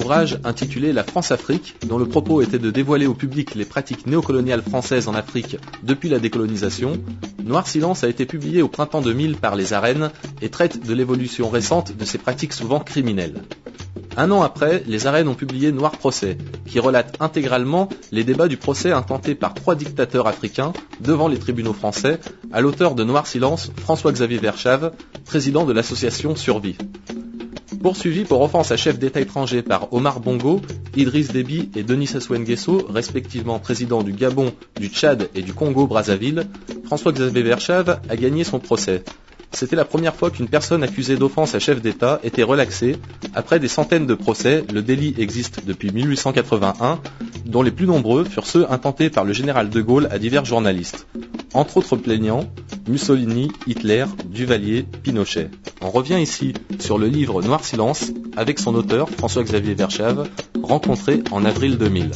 ouvrage intitulé La France-Afrique, dont le propos était de dévoiler au public les pratiques néocoloniales françaises en Afrique depuis la décolonisation, Noir Silence a été publié au printemps 2000 par Les Arènes et traite de l'évolution récente de ces pratiques souvent criminelles. Un an après, Les Arènes ont publié Noir Procès, qui relate intégralement les débats du procès intenté par 3 dictateurs africains devant les tribunaux français à l'auteur de Noir Silence, François-Xavier Verschave, président de l'association Survie. Poursuivis pour offense à chef d'État étranger par Omar Bongo, Idriss Déby et Denis Sassou Nguesso, respectivement présidents du Gabon, du Tchad et du Congo-Brazzaville, François-Xavier Verschave a gagné son procès. C'était la première fois qu'une personne accusée d'offense à chef d'État était relaxée. Après des centaines de procès, le délit existe depuis 1881, dont les plus nombreux furent ceux intentés par le général de Gaulle à divers journalistes. Entre autres plaignants, Mussolini, Hitler, Duvalier, Pinochet. On revient ici sur le livre Noir Silence avec son auteur, François-Xavier Verschave, rencontré en avril 2000.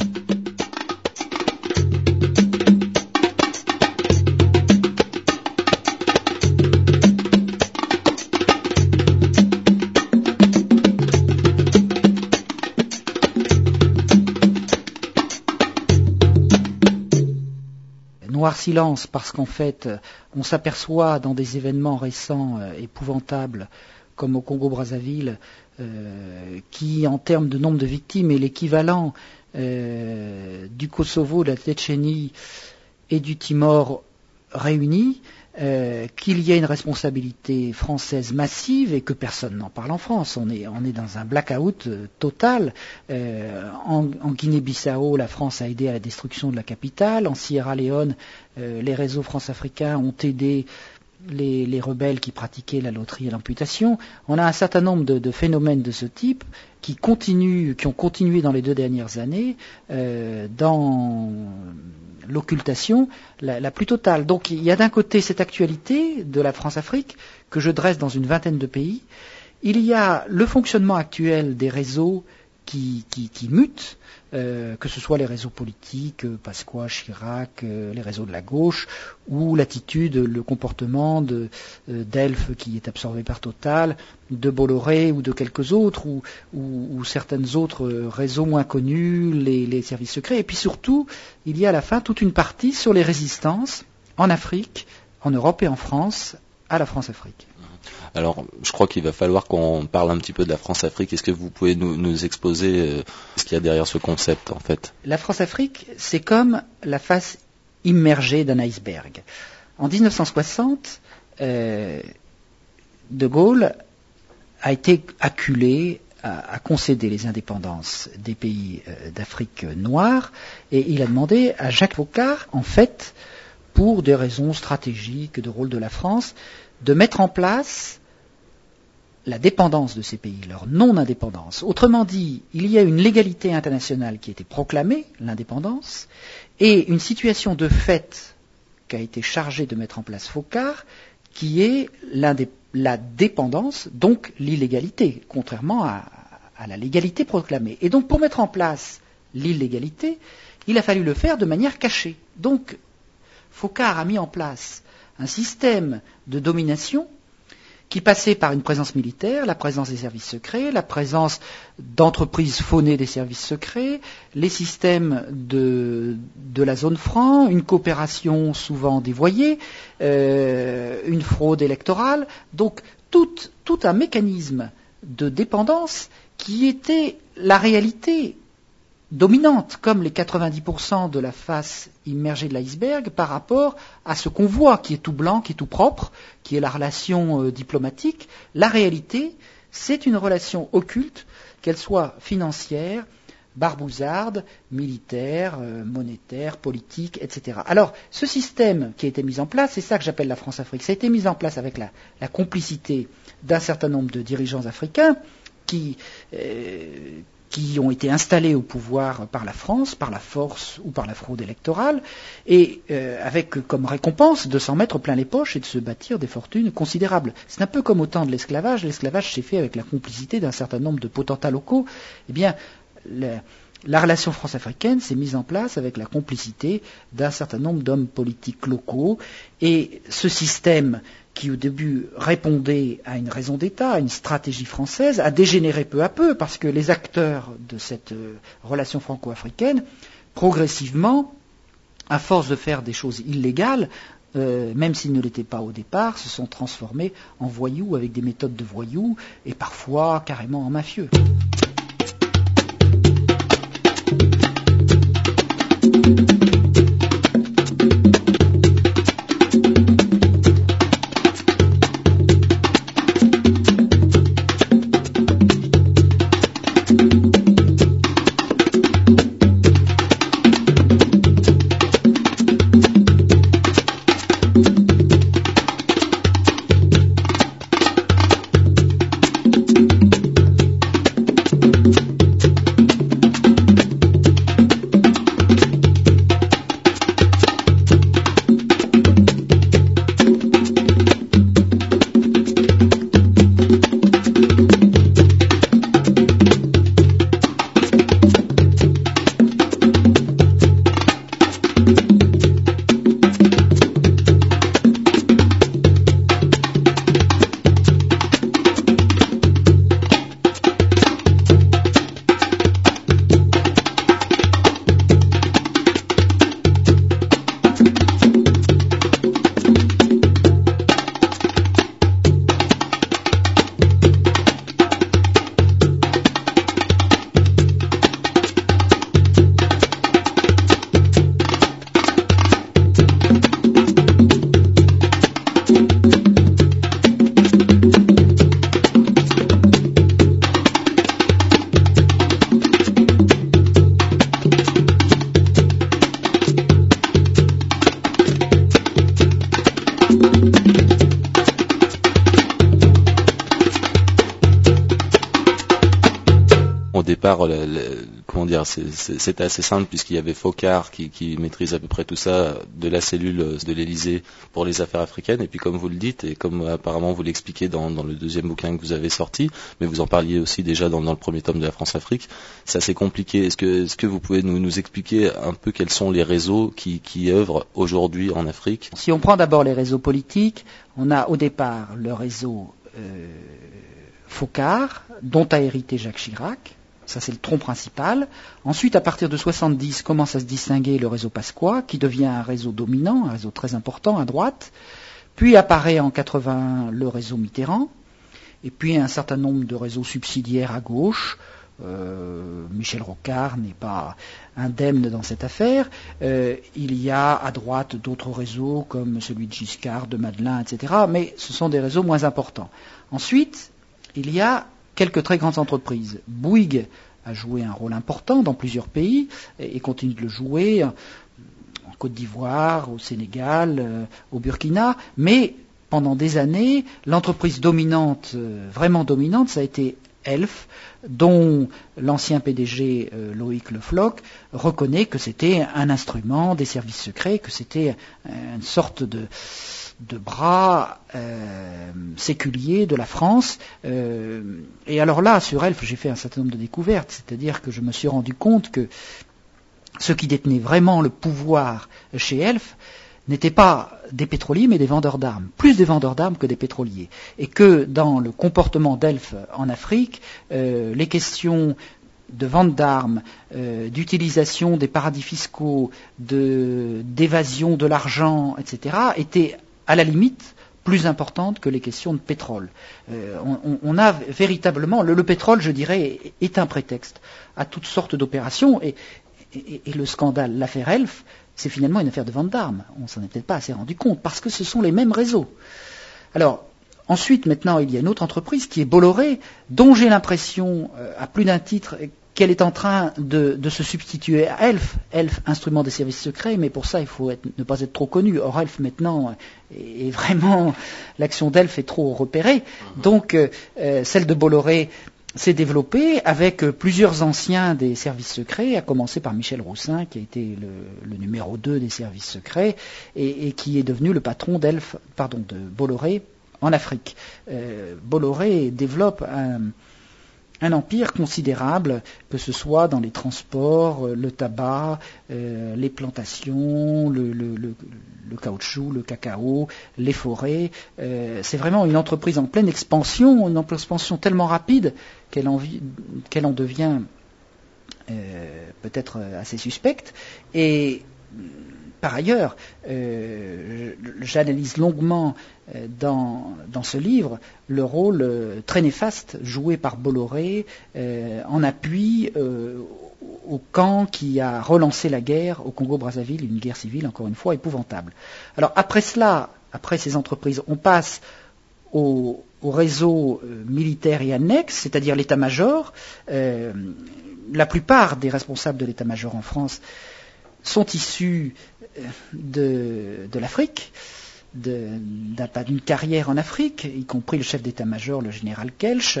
Noir silence parce qu'en fait, on s'aperçoit dans des événements récents épouvantables, comme au Congo-Brazzaville, qui en termes de nombre de victimes est l'équivalent du Kosovo, de la Tchétchénie et du Timor réunis, qu'il y a une responsabilité française massive et que personne n'en parle en France. On est dans un blackout total. En Guinée-Bissau, la France a aidé à la destruction de la capitale. En Sierra Leone, les réseaux france-africains ont aidé les rebelles qui pratiquaient la loterie et l'amputation. On a un certain nombre de phénomènes de ce type qui ont continué dans les 2 dernières années dans l'occultation la plus totale. Donc il y a d'un côté cette actualité de la France-Afrique que je dresse dans une vingtaine de pays. Il y a le fonctionnement actuel des réseaux qui mutent, que ce soit les réseaux politiques, Pasqua, Chirac, les réseaux de la gauche, ou l'attitude, le comportement d'Elf qui est absorbé par Total, de Bolloré ou de quelques autres, ou certaines autres réseaux moins connus, les services secrets. Et puis surtout, il y a à la fin toute une partie sur les résistances en Afrique, en Europe et en France, à la France-Afrique. Alors, je crois qu'il va falloir qu'on parle un petit peu de la France-Afrique. Est-ce que vous pouvez nous exposer ce qu'il y a derrière ce concept, en fait ? La France-Afrique, c'est comme la face immergée d'un iceberg. En 1960, De Gaulle a été acculé à concéder les indépendances des pays d'Afrique noire, et il a demandé à Jacques Foccart, en fait, pour des raisons stratégiques de rôle de la France, de mettre en place la dépendance de ces pays, leur non-indépendance. Autrement dit, il y a une légalité internationale qui a été proclamée, l'indépendance, et une situation de fait qu'a été chargée de mettre en place Foccart, qui est la dépendance, donc l'illégalité, contrairement à la légalité proclamée. Et donc pour mettre en place l'illégalité, il a fallu le faire de manière cachée. Donc Foccart a mis en place un système de domination qui passait par une présence militaire, la présence des services secrets, la présence d'entreprises faunées des services secrets, les systèmes de la zone franc, une coopération souvent dévoyée, une fraude électorale, donc tout un mécanisme de dépendance qui était la réalité dominante, comme les 90% de la face immergée de l'iceberg par rapport à ce qu'on voit, qui est tout blanc, qui est tout propre, qui est la relation diplomatique. La réalité, c'est une relation occulte, qu'elle soit financière, barbouzarde, militaire, monétaire, politique, etc. Alors, ce système qui a été mis en place, c'est ça que j'appelle la France-Afrique. Ça a été mis en place avec la complicité d'un certain nombre de dirigeants africains qui ont été installés au pouvoir par la France, par la force ou par la fraude électorale, et avec comme récompense de s'en mettre plein les poches et de se bâtir des fortunes considérables. C'est un peu comme au temps de l'esclavage. L'esclavage s'est fait avec la complicité d'un certain nombre de potentats locaux. Eh bien, la relation france-africaine s'est mise en place avec la complicité d'un certain nombre d'hommes politiques locaux, et ce système qui au début répondait à une raison d'État, à une stratégie française, a dégénéré peu à peu, parce que les acteurs de cette relation franco-africaine, progressivement, à force de faire des choses illégales, même s'ils ne l'étaient pas au départ, se sont transformés en voyous avec des méthodes de voyous, et parfois carrément en mafieux. Comment dire, c'était assez simple puisqu'il y avait Focard qui maîtrise à peu près tout ça de la cellule de l'Élysée pour les affaires africaines. Et puis comme vous le dites et comme apparemment vous l'expliquez dans le deuxième bouquin que vous avez sorti, mais vous en parliez aussi déjà dans le premier tome de la France-Afrique, c'est assez compliqué. Est-ce que vous pouvez nous expliquer un peu quels sont les réseaux qui œuvrent aujourd'hui en Afrique? Si on prend d'abord les réseaux politiques, on a au départ le réseau Focard, dont a hérité Jacques Chirac. Ça, c'est le tronc principal. Ensuite, à partir de 70, commence à se distinguer le réseau Pasqua, qui devient un réseau dominant, un réseau très important à droite. Puis apparaît en 81 le réseau Mitterrand. Et puis un certain nombre de réseaux subsidiaires à gauche. Michel Rocard n'est pas indemne dans cette affaire. Il y a à droite d'autres réseaux, comme celui de Giscard, de Madeleine, etc. Mais ce sont des réseaux moins importants. Ensuite, il y a quelques très grandes entreprises. Bouygues a joué un rôle important dans plusieurs pays et continue de le jouer en Côte d'Ivoire, au Sénégal, au Burkina, mais pendant des années, l'entreprise dominante, vraiment dominante, ça a été Elf, dont l'ancien PDG Loïc Le Floch reconnaît que c'était un instrument des services secrets, que c'était une sorte de bras séculier de la France. Et alors là, sur Elf, j'ai fait un certain nombre de découvertes, c'est-à-dire que je me suis rendu compte que ceux qui détenaient vraiment le pouvoir chez Elf n'étaient pas des pétroliers, mais des vendeurs d'armes, plus des vendeurs d'armes que des pétroliers. Et que dans le comportement d'Elf en Afrique, les questions de vente d'armes, d'utilisation des paradis fiscaux, d'évasion de l'argent, etc., étaient à la limite plus importantes que les questions de pétrole. On a véritablement, le pétrole, je dirais, est un prétexte à toutes sortes d'opérations, et le scandale, l'affaire Elf, c'est finalement une affaire de vente d'armes. On s'en est peut-être pas assez rendu compte, parce que ce sont les mêmes réseaux. Alors, ensuite, maintenant, il y a une autre entreprise qui est Bolloré, dont j'ai l'impression, à plus d'un titre, qu'elle est en train de se substituer à Elf. Elf, instrument des services secrets, mais pour ça, il faut ne pas être trop connu. Or, Elf, maintenant, est vraiment... L'action d'Elf est trop repérée. Donc, celle de Bolloré s'est développée avec plusieurs anciens des services secrets, à commencer par Michel Roussin, qui a été le numéro 2 des services secrets, et qui est devenu le patron de Bolloré en Afrique. Bolloré développe un empire considérable, que ce soit dans les transports, le tabac, les plantations, le caoutchouc, le cacao, les forêts. C'est vraiment une entreprise en pleine expansion, une expansion tellement rapide qu'elle en devient peut-être assez suspecte. Et par ailleurs, j'analyse longuement dans ce livre le rôle très néfaste joué par Bolloré en appui au camp qui a relancé la guerre au Congo-Brazzaville, une guerre civile, encore une fois, épouvantable. Alors après cela, après ces entreprises, on passe au réseau militaire et annexe, c'est-à-dire l'état-major. La plupart des responsables de l'état-major en France sont issus de l'Afrique, d'une carrière en Afrique, y compris le chef d'état-major, le général Kelch.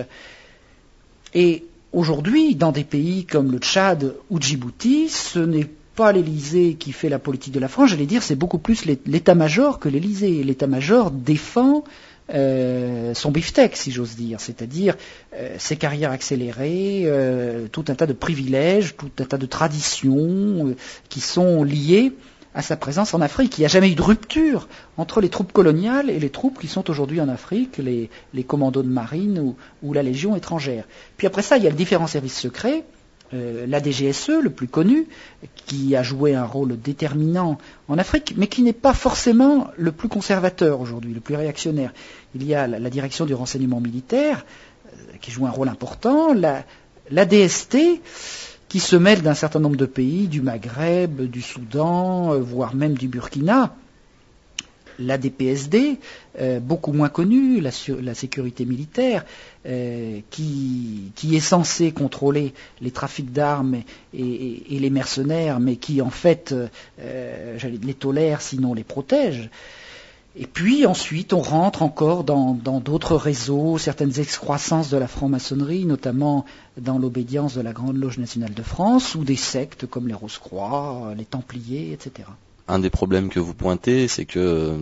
Et aujourd'hui, dans des pays comme le Tchad ou Djibouti, ce n'est pas l'Élysée qui fait la politique de la France, j'allais dire, c'est beaucoup plus l'état-major que l'Élysée. L'état-major défend son beefsteak, si j'ose dire, c'est-à-dire ses carrières accélérées, tout un tas de privilèges, tout un tas de traditions qui sont liées à sa présence en Afrique. Il n'y a jamais eu de rupture entre les troupes coloniales et les troupes qui sont aujourd'hui en Afrique, les commandos de marine ou la Légion étrangère. Puis après ça, il y a les différents services secrets, la DGSE, le plus connu, qui a joué un rôle déterminant en Afrique, mais qui n'est pas forcément le plus conservateur aujourd'hui, le plus réactionnaire. Il y a la direction du renseignement militaire, qui joue un rôle important, la DST, qui se mêle d'un certain nombre de pays, du Maghreb, du Soudan, voire même du Burkina. La DPSD, beaucoup moins connue, la sécurité militaire, qui est censée contrôler les trafics d'armes et les mercenaires, mais qui en fait les tolère, sinon les protège. Et puis ensuite, on rentre encore dans d'autres réseaux, certaines excroissances de la franc-maçonnerie, notamment dans l'obédience de la Grande Loge nationale de France, ou des sectes comme les Rose-Croix, les Templiers, etc. Un des problèmes que vous pointez, c'est que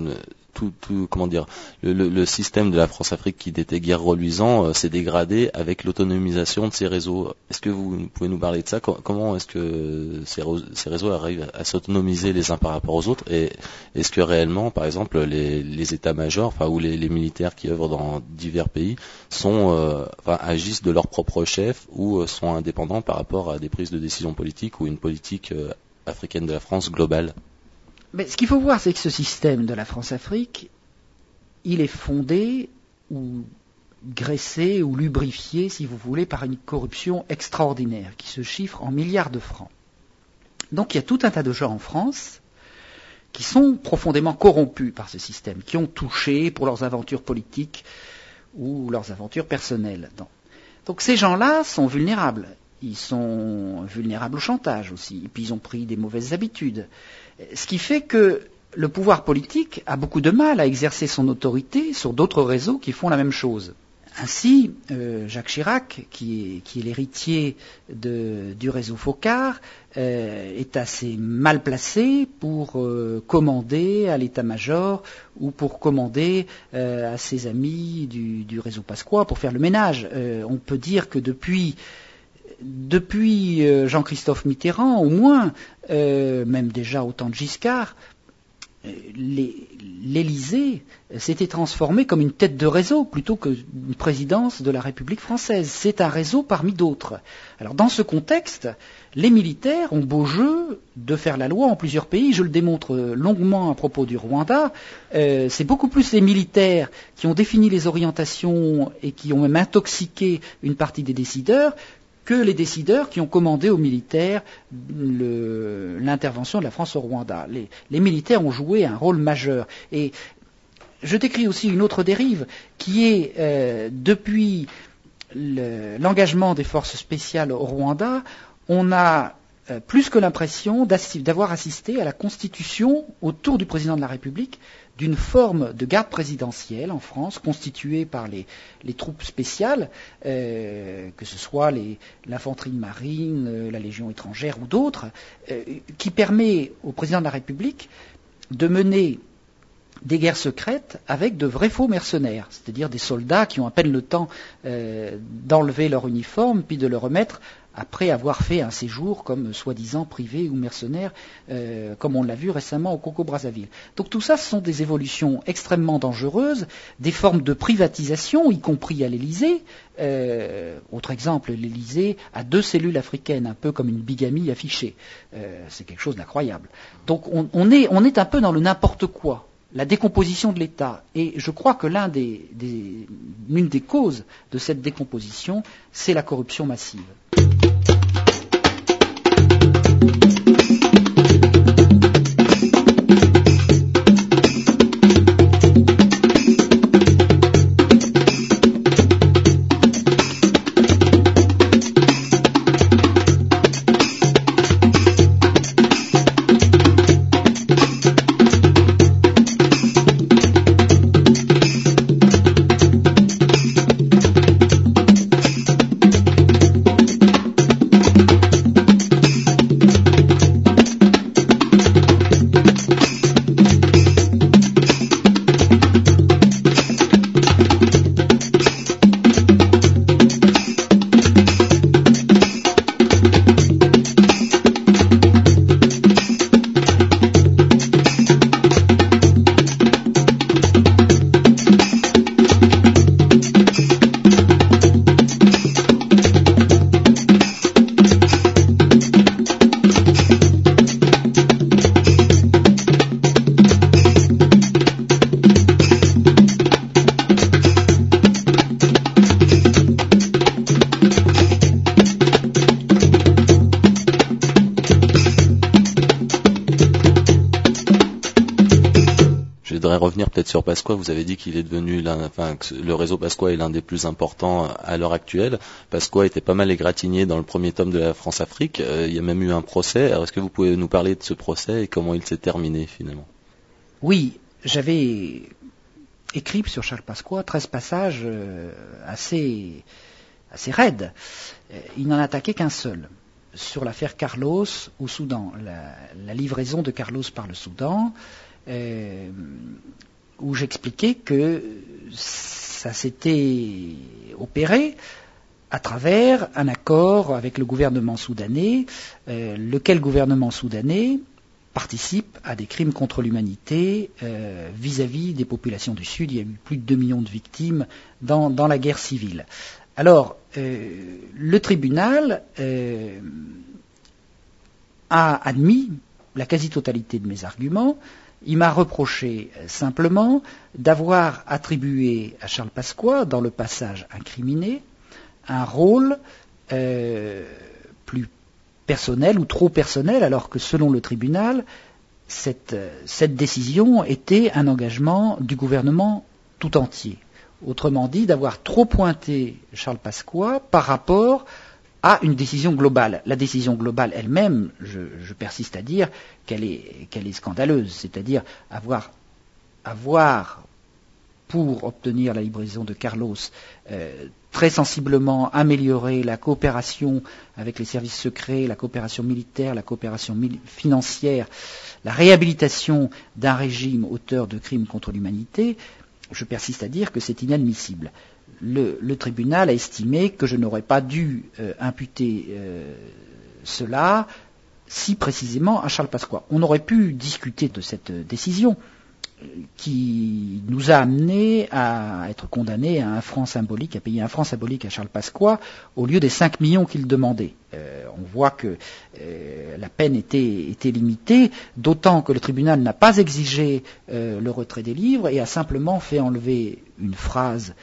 le système de la France-Afrique qui n'était guère reluisant s'est dégradé avec l'autonomisation de ces réseaux. Est-ce que vous pouvez nous parler de ça? Comment est-ce que ces réseaux arrivent à s'autonomiser les uns par rapport aux autres? Et est-ce que réellement, par exemple, les états-majors, ou les militaires qui œuvrent dans divers pays agissent de leur propre chef ou sont indépendants par rapport à des prises de décision politiques ou une politique africaine de la France globale? Mais ce qu'il faut voir, c'est que ce système de la France-Afrique, il est fondé ou graissé ou lubrifié, si vous voulez, par une corruption extraordinaire qui se chiffre en milliards de francs. Donc il y a tout un tas de gens en France qui sont profondément corrompus par ce système, qui ont touché pour leurs aventures politiques ou leurs aventures personnelles. Donc ces gens-là sont vulnérables. Ils sont vulnérables au chantage aussi. Et puis ils ont pris des mauvaises habitudes. Ce qui fait que le pouvoir politique a beaucoup de mal à exercer son autorité sur d'autres réseaux qui font la même chose. Ainsi, Jacques Chirac, qui est l'héritier du réseau Focard, est assez mal placé pour commander à l'état-major ou pour commander à ses amis du réseau Pasqua pour faire le ménage. On peut dire que depuis Jean-Christophe Mitterrand, au moins, même déjà au temps de Giscard, l'Élysée s'était transformé comme une tête de réseau plutôt qu'une présidence de la République française. C'est un réseau parmi d'autres. Alors dans ce contexte, les militaires ont beau jeu de faire la loi en plusieurs pays. Je le démontre longuement à propos du Rwanda. C'est beaucoup plus les militaires qui ont défini les orientations et qui ont même intoxiqué une partie des décideurs que les décideurs qui ont commandé aux militaires l'intervention de la France au Rwanda. Les militaires ont joué un rôle majeur. Et je décris aussi une autre dérive qui est, depuis l'engagement des forces spéciales au Rwanda, on a plus que l'impression d'avoir assisté à la constitution autour du président de la République d'une forme de garde présidentielle en France, constituée par les troupes spéciales, que ce soit l'infanterie de marine, la Légion étrangère ou d'autres, qui permet au président de la République de mener des guerres secrètes avec de vrais faux mercenaires, c'est-à-dire des soldats qui ont à peine le temps d'enlever leur uniforme puis de le remettre après avoir fait un séjour comme soi-disant privé ou mercenaire, comme on l'a vu récemment au Congo-Brazzaville. Donc tout ça, ce sont des évolutions extrêmement dangereuses, des formes de privatisation, y compris à l'Élysée. Autre exemple, l'Élysée a 2 cellules africaines, un peu comme une bigamie affichée. C'est quelque chose d'incroyable. Donc on est un peu dans le n'importe quoi. La décomposition de l'État. Et je crois que l'une des causes de cette décomposition, c'est la corruption massive. Revenir peut-être sur Pasqua, vous avez dit qu'il est devenu que le réseau Pasqua est l'un des plus importants à l'heure actuelle. Pasqua était pas mal égratigné dans le premier tome de la France-Afrique. Il y a même eu un procès. Alors est-ce que vous pouvez nous parler de ce procès et comment il s'est terminé finalement? Oui, j'avais écrit sur Charles Pasqua 13 passages assez raides. Il n'en attaquait qu'un seul, sur l'affaire Carlos au Soudan, la livraison de Carlos par le Soudan. Où j'expliquais que ça s'était opéré à travers un accord avec le gouvernement soudanais, lequel gouvernement soudanais participe à des crimes contre l'humanité vis-à-vis des populations du Sud. Il y a eu plus de 2 millions de victimes dans la guerre civile. Alors, le tribunal a admis la quasi-totalité de mes arguments. Il m'a reproché simplement d'avoir attribué à Charles Pasqua, dans le passage incriminé, un rôle plus personnel ou trop personnel, alors que selon le tribunal, cette décision était un engagement du gouvernement tout entier. Autrement dit, d'avoir trop pointé Charles Pasqua par rapport à une décision globale. La décision globale elle-même, je persiste à dire qu'elle est scandaleuse, c'est-à-dire avoir pour obtenir la livraison de Carlos très sensiblement amélioré la coopération avec les services secrets, la coopération militaire, la coopération financière, la réhabilitation d'un régime auteur de crimes contre l'humanité. Je persiste à dire que c'est inadmissible. Le tribunal a estimé que je n'aurais pas dû imputer cela si précisément à Charles Pasqua. On aurait pu discuter de cette décision qui nous a amenés à être condamnés à payer un franc symbolique à Charles Pasqua au lieu des 5 millions qu'il demandait. On voit que la peine était limitée, d'autant que le tribunal n'a pas exigé le retrait des livres et a simplement fait enlever une phrase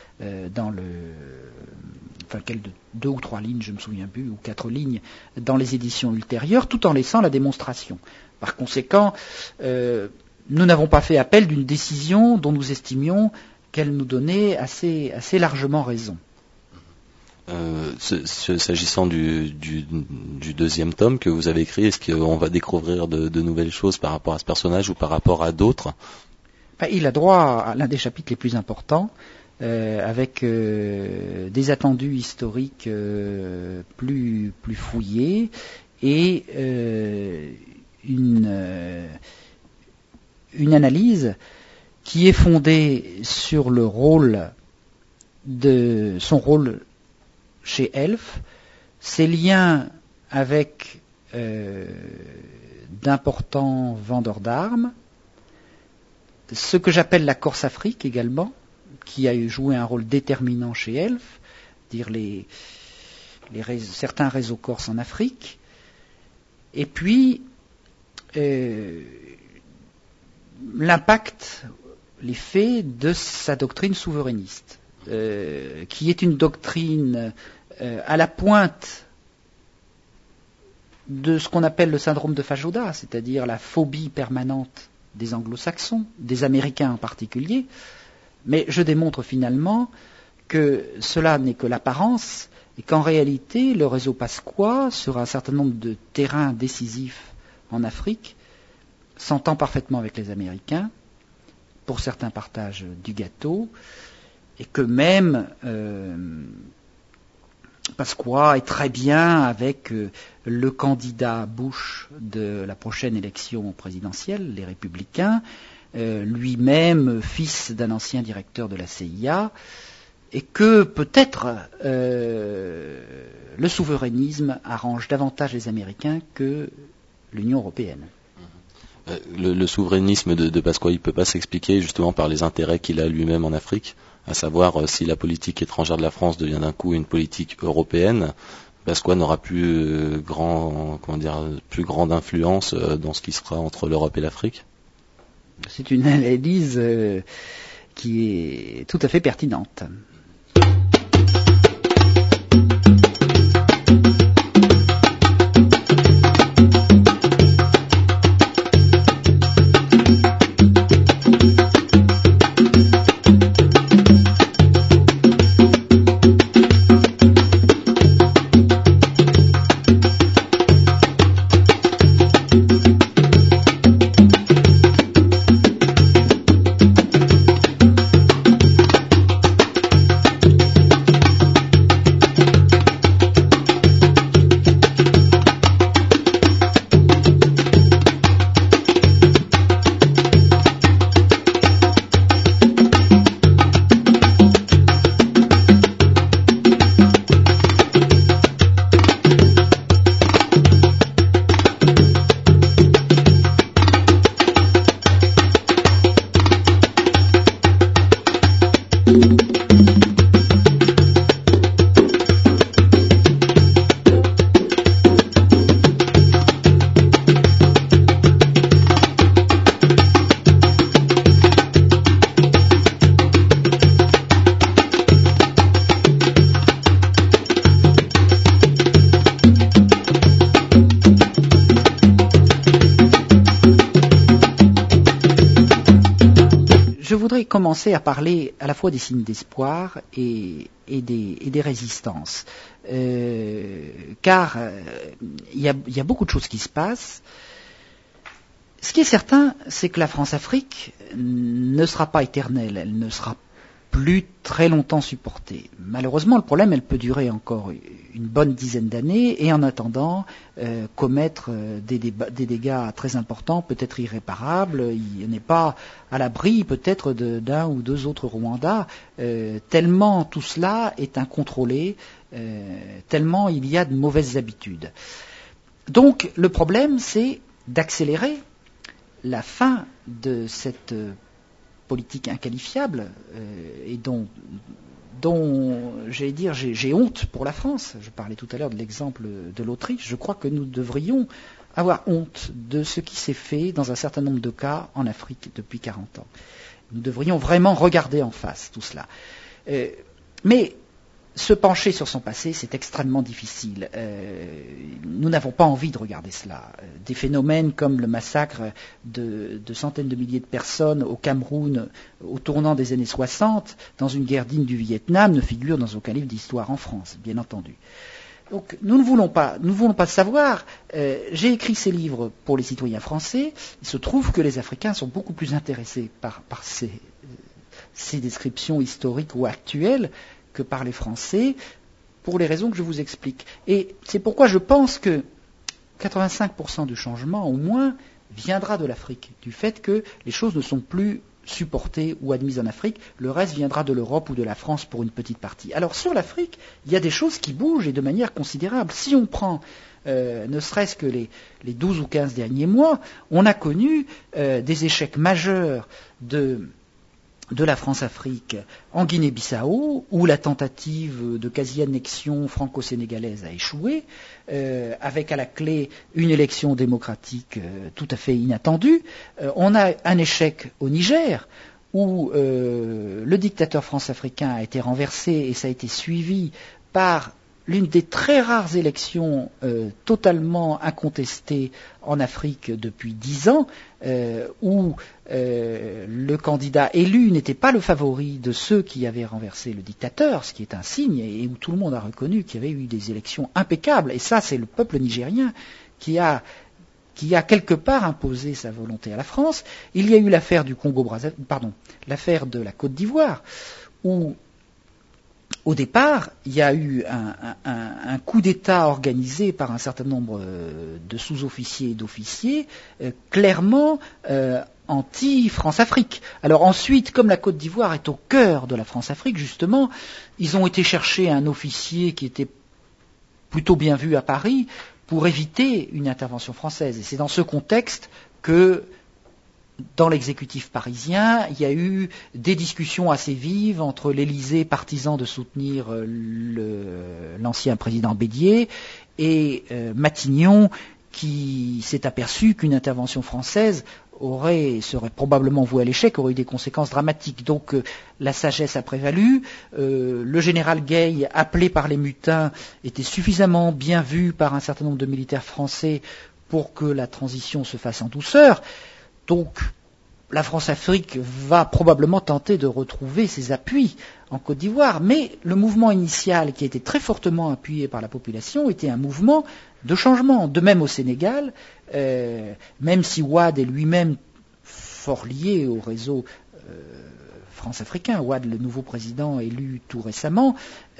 de 2 ou 3 lignes, je ne me souviens plus, ou 4 lignes, dans les éditions ultérieures, tout en laissant la démonstration. Par conséquent, nous n'avons pas fait appel d'une décision dont nous estimions qu'elle nous donnait assez largement raison. S'agissant du deuxième tome que vous avez écrit, est-ce qu'on va découvrir de nouvelles choses par rapport à ce personnage ou par rapport à d'autres? Il a droit à l'un des chapitres les plus importants, avec des attendus historiques plus fouillés et une analyse qui est fondée sur son rôle chez Elf, ses liens avec d'importants vendeurs d'armes, ce que j'appelle la Corse-Afrique également, qui a joué un rôle déterminant chez Elf, dire certains réseaux corses en Afrique, et puis l'impact, l'effet de sa doctrine souverainiste, qui est une doctrine à la pointe de ce qu'on appelle le syndrome de Fajooda, c'est-à-dire la phobie permanente des anglo-saxons, des Américains en particulier, mais je démontre finalement que cela n'est que l'apparence et qu'en réalité le réseau Pasqua, sur un certain nombre de terrains décisifs en Afrique, s'entend parfaitement avec les Américains, pour certains partages du gâteau, et que même Pasqua est très bien avec le candidat Bush de la prochaine élection présidentielle, les Républicains, lui-même fils d'un ancien directeur de la CIA, et que peut-être le souverainisme arrange davantage les Américains que l'Union européenne. Le souverainisme de Pasqua, il ne peut pas s'expliquer justement par les intérêts qu'il a lui-même en Afrique, à savoir si la politique étrangère de la France devient d'un coup une politique européenne, Pasqua n'aura plus plus grande influence dans ce qui sera entre l'Europe et l'Afrique. C'est une analyse qui est tout à fait pertinente. Commencer à parler à la fois des signes d'espoir et des résistances. Car il y a beaucoup de choses qui se passent. Ce qui est certain, c'est que la France-Afrique ne sera pas éternelle, elle ne sera plus très longtemps supportée. Malheureusement, le problème, elle peut durer encore une bonne dizaine d'années et en attendant commettre des dégâts très importants, peut-être irréparables. Il n'est pas à l'abri peut-être d'un ou deux autres Rwanda, tellement tout cela est incontrôlé, tellement il y a de mauvaises habitudes. Donc le problème, c'est d'accélérer la fin de cette politique inqualifiable et dont j'allais dire, j'ai honte pour la France. Je parlais tout à l'heure de l'exemple de l'Autriche. Je crois que nous devrions avoir honte de ce qui s'est fait dans un certain nombre de cas en Afrique depuis 40 ans. Nous devrions vraiment regarder en face tout cela. Mais se pencher sur son passé, c'est extrêmement difficile. Nous n'avons pas envie de regarder cela. Des phénomènes comme le massacre de centaines de milliers de personnes au Cameroun au tournant des années 60, dans une guerre digne du Vietnam, ne figurent dans aucun livre d'histoire en France, bien entendu. Donc nous ne voulons pas le savoir. J'ai écrit ces livres pour les citoyens français. Il se trouve que les Africains sont beaucoup plus intéressés par ces descriptions historiques ou actuelles que par les Français, pour les raisons que je vous explique. Et c'est pourquoi je pense que 85% du changement, au moins, viendra de l'Afrique, du fait que les choses ne sont plus supportées ou admises en Afrique. Le reste viendra de l'Europe ou de la France pour une petite partie. Alors sur l'Afrique, il y a des choses qui bougent et de manière considérable. Si on prend ne serait-ce que les 12 ou 15 derniers mois, on a connu des échecs majeurs de la France-Afrique en Guinée-Bissau, où la tentative de quasi-annexion franco-sénégalaise a échoué, avec à la clé une élection démocratique tout à fait inattendue. On a un échec au Niger, où le dictateur france-africain a été renversé et ça a été suivi par l'une des très rares élections totalement incontestées en Afrique depuis 10 ans, où le candidat élu n'était pas le favori de ceux qui avaient renversé le dictateur, ce qui est un signe, et où tout le monde a reconnu qu'il y avait eu des élections impeccables. Et ça, c'est le peuple nigérien qui a quelque part imposé sa volonté à la France. Il y a eu l'affaire du l'affaire de la Côte d'Ivoire, où au départ, il y a eu un coup d'État organisé par un certain nombre de sous-officiers et d'officiers, clairement anti-France-Afrique. Alors ensuite, comme la Côte d'Ivoire est au cœur de la France-Afrique, justement, ils ont été chercher un officier qui était plutôt bien vu à Paris pour éviter une intervention française. Et c'est dans ce contexte que dans l'exécutif parisien, il y a eu des discussions assez vives entre l'Élysée, partisan de soutenir l'ancien président Bédier, et Matignon, qui s'est aperçu qu'une intervention française serait probablement vouée à l'échec, aurait eu des conséquences dramatiques. Donc la sagesse a prévalu. Le général Gay, appelé par les mutins, était suffisamment bien vu par un certain nombre de militaires français pour que la transition se fasse en douceur. Donc, la France-Afrique va probablement tenter de retrouver ses appuis en Côte d'Ivoire, mais le mouvement initial, qui a été très fortement appuyé par la population, était un mouvement de changement. De même au Sénégal, même si Wade est lui-même fort lié au réseau France-africain, Wade, le nouveau président élu tout récemment,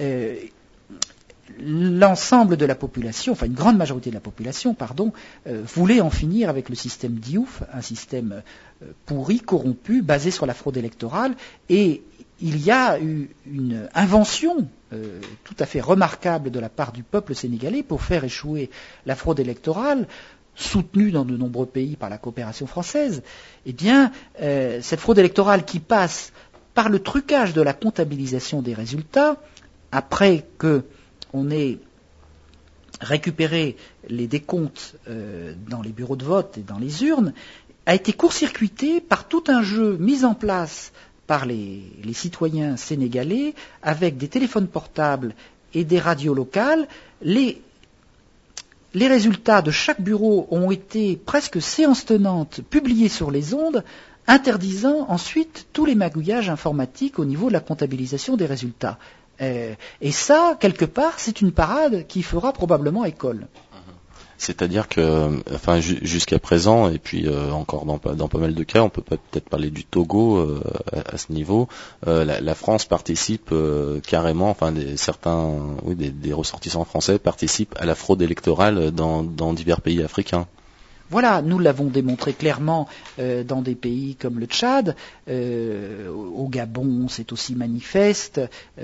l'ensemble de la population, enfin une grande majorité de la population, voulait en finir avec le système Diouf, un système pourri, corrompu, basé sur la fraude électorale, et il y a eu une invention tout à fait remarquable de la part du peuple sénégalais pour faire échouer la fraude électorale, soutenue dans de nombreux pays par la coopération française. Eh bien, cette fraude électorale qui passe par le trucage de la comptabilisation des résultats, après que on ait récupéré les décomptes dans les bureaux de vote et dans les urnes, a été court-circuité par tout un jeu mis en place par les citoyens sénégalais avec des téléphones portables et des radios locales. Les résultats de chaque bureau ont été presque séance tenante publiés sur les ondes, interdisant ensuite tous les magouillages informatiques au niveau de la comptabilisation des résultats. Et ça, quelque part, c'est une parade qui fera probablement école. C'est-à-dire que, enfin, jusqu'à présent, et puis encore dans pas mal de cas, on peut peut-être parler du Togo à ce niveau. La France participe carrément, enfin, des ressortissants français participent à la fraude électorale dans divers pays africains. Voilà, nous l'avons démontré clairement dans des pays comme le Tchad, au Gabon c'est aussi manifeste.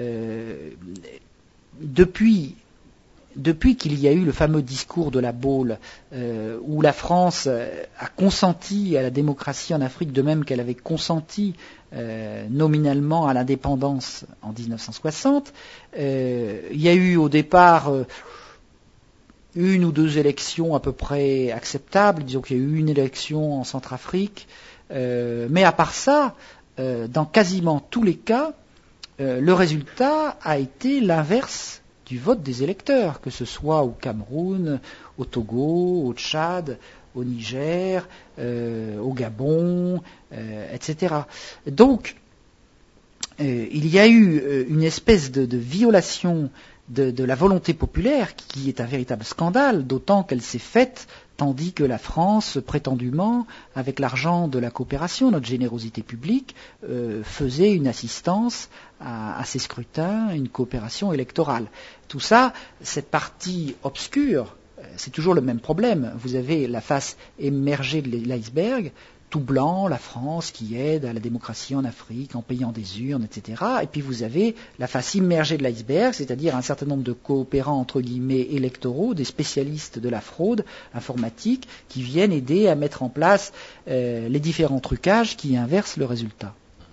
Depuis qu'il y a eu le fameux discours de la Baule, où la France a consenti à la démocratie en Afrique, de même qu'elle avait consenti nominalement à l'indépendance en 1960, il y a eu au départ une ou deux élections à peu près acceptables. Disons qu'il y a eu une élection en Centrafrique, mais à part ça, dans quasiment tous les cas, le résultat a été l'inverse du vote des électeurs, que ce soit au Cameroun, au Togo, au Tchad, au Niger, au Gabon, etc. Donc, il y a eu une espèce de violation de la volonté populaire qui est un véritable scandale, d'autant qu'elle s'est faite tandis que la France, prétendument, avec l'argent de la coopération, notre générosité publique, faisait une assistance à ces scrutins, une coopération électorale. Tout ça, cette partie obscure, c'est toujours le même problème. Vous avez la face émergée de l'iceberg, tout blanc, la France qui aide à la démocratie en Afrique en payant des urnes, etc. Et puis vous avez la face immergée de l'iceberg, c'est-à-dire un certain nombre de coopérants entre guillemets électoraux, des spécialistes de la fraude informatique qui viennent aider à mettre en place les différents trucages qui inversent le résultat.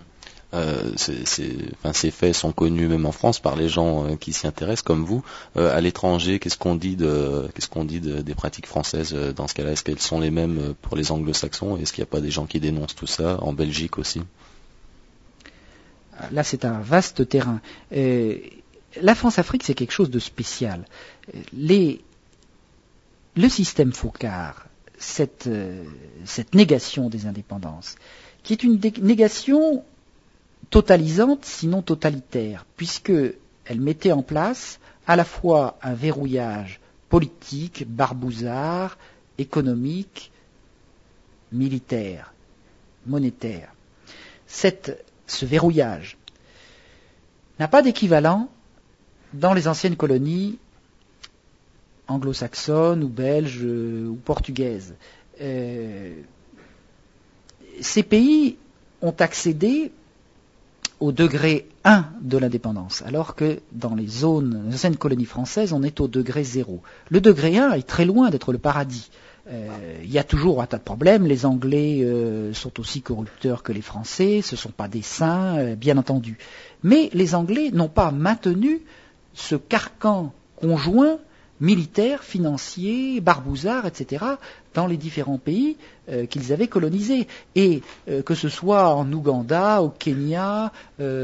Ces faits sont connus même en France par les gens qui s'y intéressent comme vous. À l'étranger, qu'est-ce qu'on dit des pratiques françaises dans ce cas-là? Est-ce qu'elles sont les mêmes pour les anglo-saxons? Est-ce qu'il n'y a pas des gens qui dénoncent tout ça en Belgique aussi? Là, c'est un vaste terrain. La France-Afrique, c'est quelque chose de spécial. Le système Focard, cette négation des indépendances, qui est une négation totalisante, sinon totalitaire, puisqu'elle mettait en place à la fois un verrouillage politique, barbouzard, économique, militaire, monétaire. Ce verrouillage n'a pas d'équivalent dans les anciennes colonies anglo-saxonnes ou belges ou portugaises. Ces pays ont accédé au degré 1 de l'indépendance, alors que dans les anciennes colonies françaises, on est au degré 0. Le degré 1 est très loin d'être le paradis. Il y a toujours un tas de problèmes. Les Anglais sont aussi corrupteurs que les Français, ce ne sont pas des saints, bien entendu. Mais les Anglais n'ont pas maintenu ce carcan conjoint militaires, financiers, barbouzards, etc., dans les différents pays qu'ils avaient colonisés. Et que ce soit en Ouganda, au Kenya,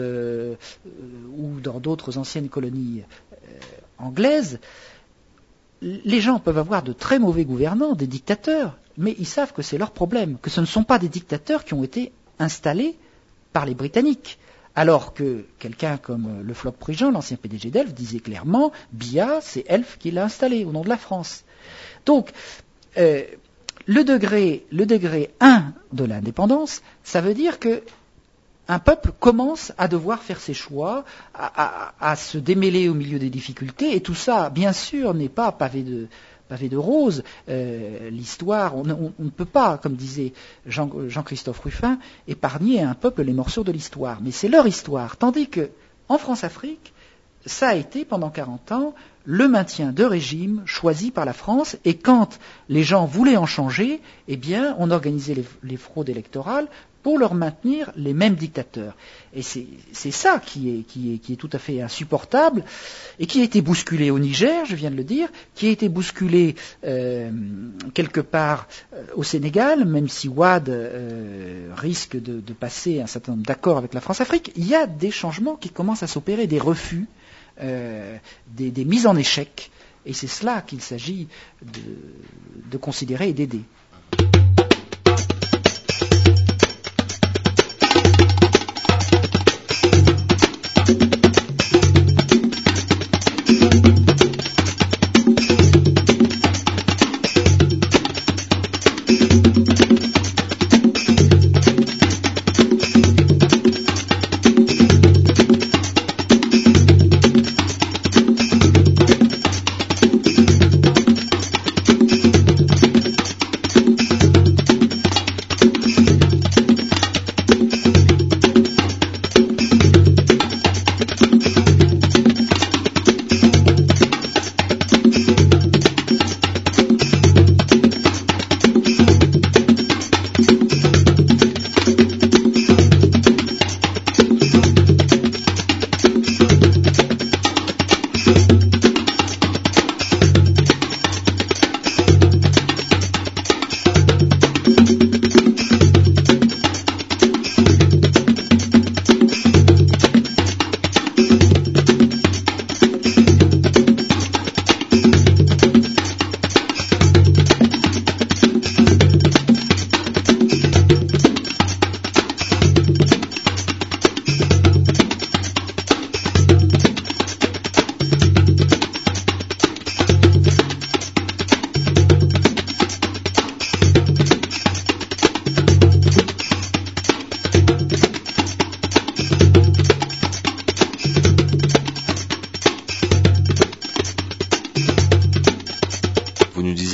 ou dans d'autres anciennes colonies anglaises, les gens peuvent avoir de très mauvais gouvernants, des dictateurs, mais ils savent que c'est leur problème, que ce ne sont pas des dictateurs qui ont été installés par les Britanniques. Alors que quelqu'un comme Le Floch-Prigent, l'ancien PDG d'Elf, disait clairement « Biya, c'est Elf qui l'a installé au nom de la France ». Donc, le degré 1 de l'indépendance, ça veut dire que un peuple commence à devoir faire ses choix, à se démêler au milieu des difficultés, et tout ça, bien sûr, n'est pas pavé de roses. L'histoire, on ne peut pas, comme disait Jean-Christophe Ruffin, épargner à un peuple les morsures de l'histoire. Mais c'est leur histoire. Tandis que, en France-Afrique, ça a été, pendant 40 ans, le maintien de régime choisi par la France, et quand les gens voulaient en changer, eh bien, on organisait les fraudes électorales pour leur maintenir les mêmes dictateurs. Et c'est ça qui est tout à fait insupportable, et qui a été bousculé au Niger, je viens de le dire, qui a été bousculé quelque part au Sénégal, même si Wade risque de passer un certain nombre d'accords avec la France-Afrique. Il y a des changements qui commencent à s'opérer, des refus, des mises en échec, et c'est cela qu'il s'agit de considérer et d'aider.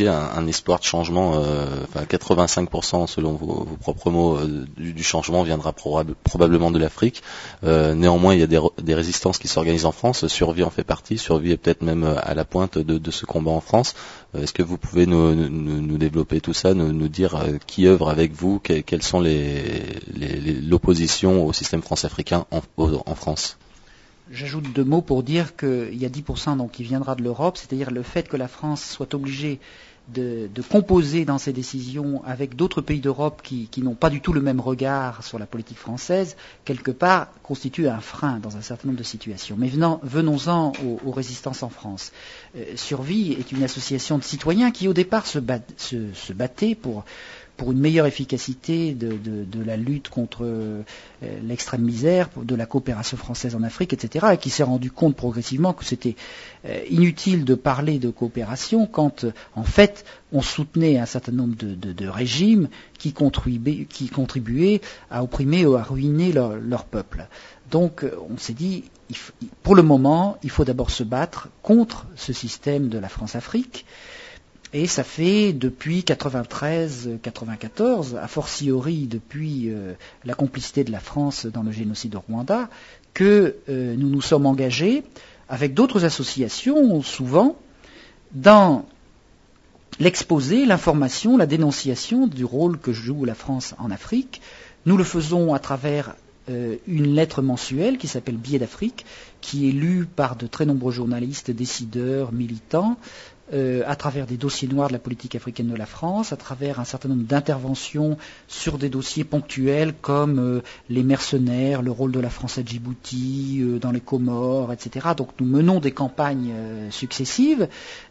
évoquiez un espoir de changement, 85% selon vos propres mots du changement viendra probablement de l'Afrique. Néanmoins, il y a des résistances qui s'organisent en France. Survie en fait partie. Survie est peut-être même à la pointe de ce combat en France. Est-ce que vous pouvez nous développer tout ça, nous dire qui œuvre avec vous, quelles sont l'opposition au système france-africain en France? J'ajoute 2 mots pour dire qu'il y a 10% donc qui viendra de l'Europe, c'est-à-dire le fait que la France soit obligée de composer dans ses décisions avec d'autres pays d'Europe qui n'ont pas du tout le même regard sur la politique française, quelque part constitue un frein dans un certain nombre de situations. Mais venons-en aux résistances en France. Survie est une association de citoyens qui au départ se battait pour une meilleure efficacité de la lutte contre l'extrême misère, de la coopération française en Afrique, etc., et qui s'est rendu compte progressivement que c'était inutile de parler de coopération quand, en fait, on soutenait un certain nombre de régimes qui contribuaient à opprimer ou à ruiner leur peuple. Donc, on s'est dit, pour le moment, il faut d'abord se battre contre ce système de la France-Afrique. Et ça fait depuis 93-94, a fortiori depuis la complicité de la France dans le génocide au Rwanda, que nous nous sommes engagés avec d'autres associations, souvent, dans l'exposé, l'information, la dénonciation du rôle que joue la France en Afrique. Nous le faisons à travers une lettre mensuelle qui s'appelle Billets d'Afrique, qui est lue par de très nombreux journalistes, décideurs, militants, à travers des dossiers noirs de la politique africaine de la France, à travers un certain nombre d'interventions sur des dossiers ponctuels comme les mercenaires, le rôle de la France à Djibouti, dans les Comores, etc. Donc nous menons des campagnes successives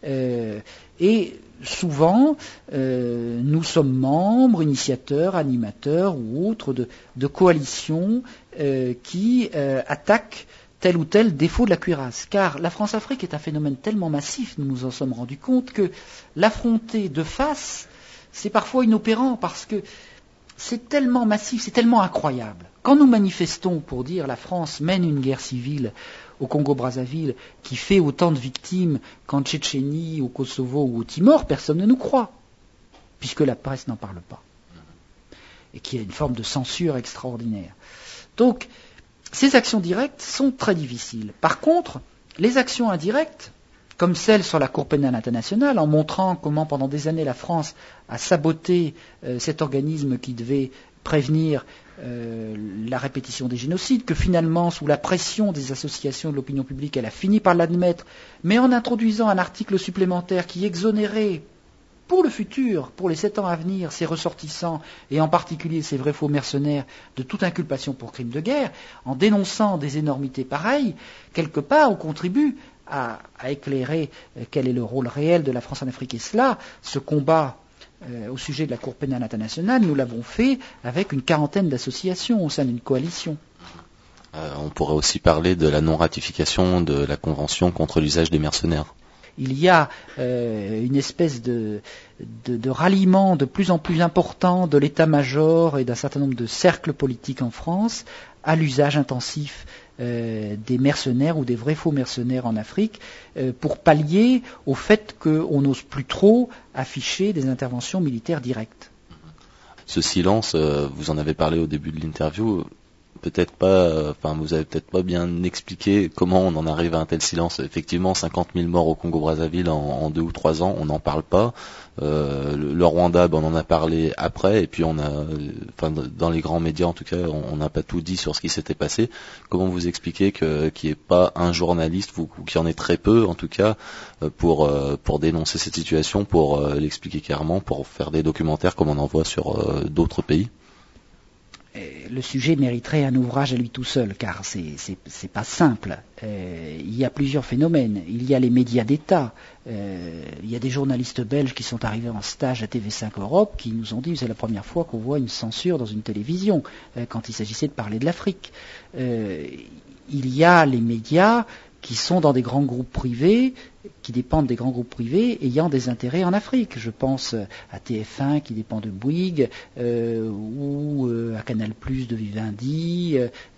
et souvent nous sommes membres, initiateurs, animateurs ou autres de coalitions qui attaquent tel ou tel défaut de la cuirasse. Car la France-Afrique est un phénomène tellement massif, nous nous en sommes rendus compte, que l'affronter de face, c'est parfois inopérant, parce que c'est tellement massif, c'est tellement incroyable. Quand nous manifestons pour dire la France mène une guerre civile au Congo-Brazzaville qui fait autant de victimes qu'en Tchétchénie, au Kosovo ou au Timor, personne ne nous croit, puisque la presse n'en parle pas. Et qu'il y a une forme de censure extraordinaire. Donc, ces actions directes sont très difficiles. Par contre, les actions indirectes, comme celle sur la Cour pénale internationale, en montrant comment pendant des années la France a saboté cet organisme qui devait prévenir la répétition des génocides, que finalement, sous la pression des associations de l'opinion publique, elle a fini par l'admettre, mais en introduisant un article supplémentaire qui exonérait pour le futur, pour les 7 ans à venir, ces ressortissants, et en particulier ces vrais faux mercenaires, de toute inculpation pour crime de guerre, en dénonçant des énormités pareilles, quelque part on contribue à éclairer quel est le rôle réel de la France en Afrique. Et cela, ce combat au sujet de la Cour pénale internationale, nous l'avons fait avec une 40aine d'associations au sein d'une coalition. On pourrait aussi parler de la non-ratification de la Convention contre l'usage des mercenaires. Il y a une espèce de ralliement de plus en plus important de l'état-major et d'un certain nombre de cercles politiques en France à l'usage intensif des mercenaires ou des vrais faux mercenaires en Afrique pour pallier au fait qu'on n'ose plus trop afficher des interventions militaires directes. Ce silence, vous en avez parlé au début de l'interview. Vous avez peut-être pas bien expliqué comment on en arrive à un tel silence. Effectivement, 50 000 morts au Congo-Brazzaville en 2 ou 3 ans, on n'en parle pas. Le Rwanda, on en a parlé après, et puis dans les grands médias en tout cas, on n'a pas tout dit sur ce qui s'était passé. Comment vous expliquez qu'il n'y ait pas un journaliste, ou qu'il y en ait très peu en tout cas, pour dénoncer cette situation, pour l'expliquer clairement, pour faire des documentaires comme on en voit sur d'autres pays? Le sujet mériterait un ouvrage à lui tout seul, car c'est pas simple. Il y a plusieurs phénomènes. Il y a les médias d'État. Il y a des journalistes belges qui sont arrivés en stage à TV5 Europe qui nous ont dit c'est la première fois qu'on voit une censure dans une télévision quand il s'agissait de parler de l'Afrique. Il y a les médias qui sont dans des grands groupes privés qui dépendent des grands groupes privés ayant des intérêts en Afrique. Je pense à TF1 qui dépend de Bouygues, ou à Canal+ de Vivendi,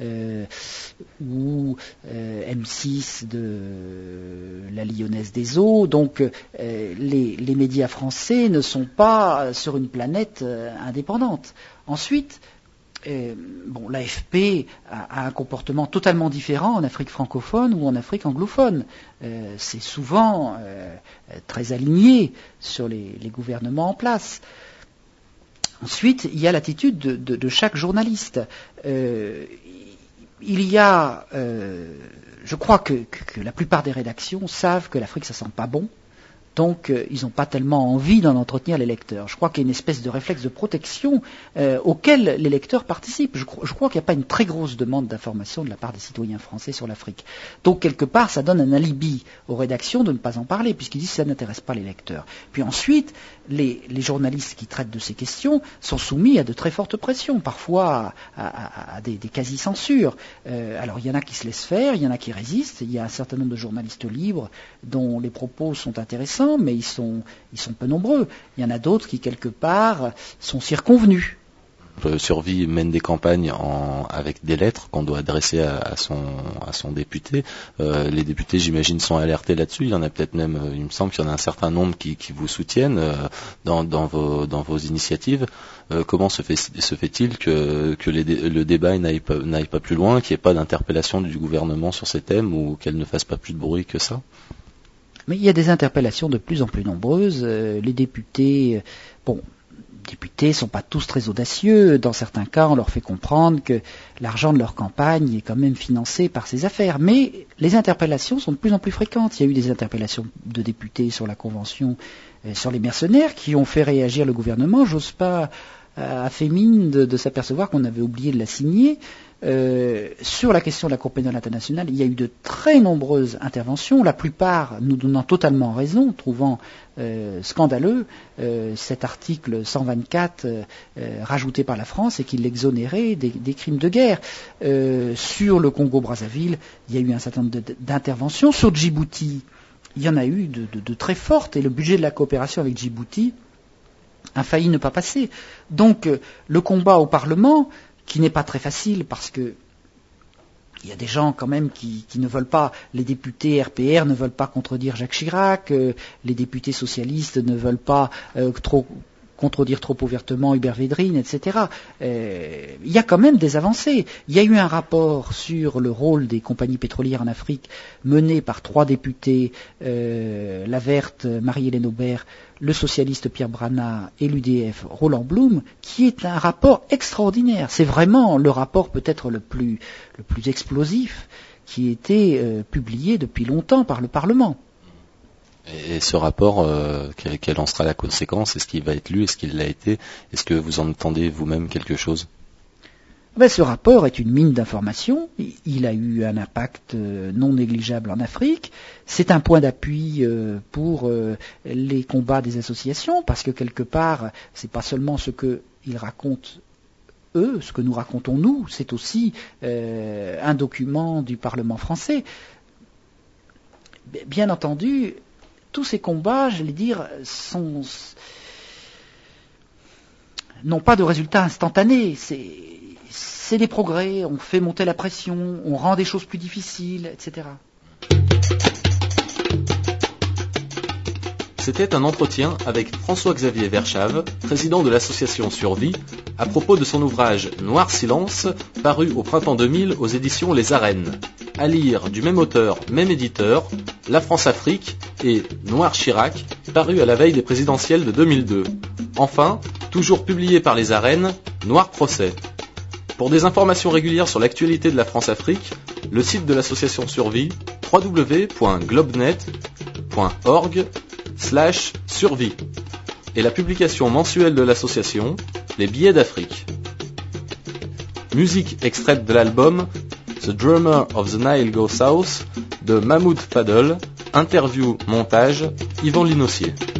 ou M6 de la Lyonnaise des Eaux. Donc les médias français ne sont pas sur une planète indépendante. Ensuite, l'AFP a un comportement totalement différent en Afrique francophone ou en Afrique anglophone. C'est souvent très aligné sur les gouvernements en place. Ensuite, il y a l'attitude de chaque journaliste. Je crois que la plupart des rédactions savent que l'Afrique, ça sent pas bon. Donc, ils n'ont pas tellement envie d'en entretenir les lecteurs. Je crois qu'il y a une espèce de réflexe de protection auquel les lecteurs participent. Je crois qu'il n'y a pas une très grosse demande d'information de la part des citoyens français sur l'Afrique. Donc, quelque part, ça donne un alibi aux rédactions de ne pas en parler, puisqu'ils disent que ça n'intéresse pas les lecteurs. Puis ensuite, les journalistes qui traitent de ces questions sont soumis à de très fortes pressions, parfois à des quasi-censures. Alors, il y en a qui se laissent faire, il y en a qui résistent. Il y a un certain nombre de journalistes libres dont les propos sont intéressants, mais ils sont peu nombreux. Il y en a d'autres qui, quelque part, sont circonvenus. Survie mène des campagnes avec des lettres qu'on doit adresser à son député. Les députés, j'imagine, sont alertés là-dessus. Il y en a peut-être même, il me semble qu'il y en a un certain nombre qui vous soutiennent dans vos initiatives. Comment se fait-il que le débat n'aille pas plus loin, qu'il n'y ait pas d'interpellation du gouvernement sur ces thèmes ou qu'elle ne fasse pas plus de bruit que ça ? Mais il y a des interpellations de plus en plus nombreuses. Les députés, députés sont pas tous très audacieux. Dans certains cas, on leur fait comprendre que l'argent de leur campagne est quand même financé par ces affaires. Mais les interpellations sont de plus en plus fréquentes. Il y a eu des interpellations de députés sur la Convention sur les mercenaires qui ont fait réagir le gouvernement. J'ose pas a fait mine de s'apercevoir qu'on avait oublié de la signer. Sur la question de la Cour pénale internationale, il y a eu de très nombreuses interventions, la plupart nous donnant totalement raison, trouvant scandaleux cet article 124 rajouté par la France et qui l'exonérait des crimes de guerre. Sur le Congo-Brazzaville, il y a eu un certain nombre d'interventions. Sur Djibouti, il y en a eu de très fortes, et le budget de la coopération avec Djibouti a failli ne pas passer. Donc le combat au Parlement, qui n'est pas très facile parce que il y a des gens quand même qui ne veulent pas, les députés RPR ne veulent pas contredire Jacques Chirac, les députés socialistes ne veulent pas contredire trop ouvertement Hubert Védrine, etc. Il y a quand même des avancées. Il y a eu un rapport sur le rôle des compagnies pétrolières en Afrique mené par 3 députés, la Verte, Marie-Hélène Aubert, le socialiste Pierre Brana et l'UDF Roland Blum, qui est un rapport extraordinaire. C'est vraiment le rapport peut-être le plus explosif qui a été publié depuis longtemps par le Parlement. Et ce rapport, quelle en sera la conséquence? Est-ce qu'il va être lu? Est-ce qu'il l'a été? Est-ce que vous en entendez vous-même quelque chose? Ce rapport est une mine d'informations. Il a eu un impact non négligeable en Afrique. C'est un point d'appui pour les combats des associations, parce que quelque part, c'est pas seulement ce qu'ils racontent eux, ce que nous racontons nous, c'est aussi un document du Parlement français. Bien entendu, tous ces combats, j'allais dire, n'ont pas de résultat instantané. C'est des progrès, on fait monter la pression, on rend des choses plus difficiles, etc. C'était un entretien avec François-Xavier Verschave, président de l'association Survie, à propos de son ouvrage Noir Silence, paru au printemps 2000 aux éditions Les Arènes. À lire du même auteur, même éditeur, La France-Afrique et Noir Chirac, paru à la veille des présidentielles de 2002. Enfin, toujours publié par Les Arènes, Noir Procès. Pour des informations régulières sur l'actualité de la France-Afrique, le site de l'association Survie, www.globnet.org/survie, et la publication mensuelle de l'association, Les Billets d'Afrique. Musique extraite de l'album The Drummer of the Nile Goes South de Mahmoud Fadel, interview, montage, Yvan Linossier.